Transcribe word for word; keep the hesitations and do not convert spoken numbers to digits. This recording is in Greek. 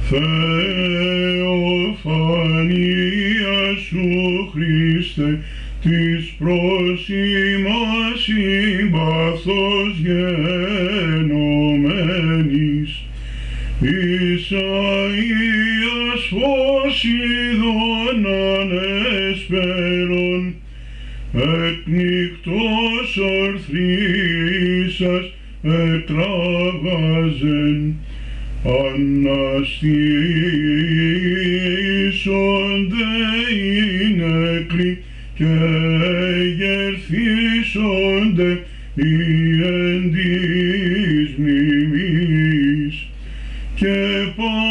Θεοφανία σου Χριστέ, της προς ημάς συμπαθώς γενομένης, Ισαΐας φως ειδών ανεσπέρων, εκνικτός ορθρίσας ετράβαζεν, αναστήσονται οι νεκροί και εγερθήσονται οι εν της μνημής, και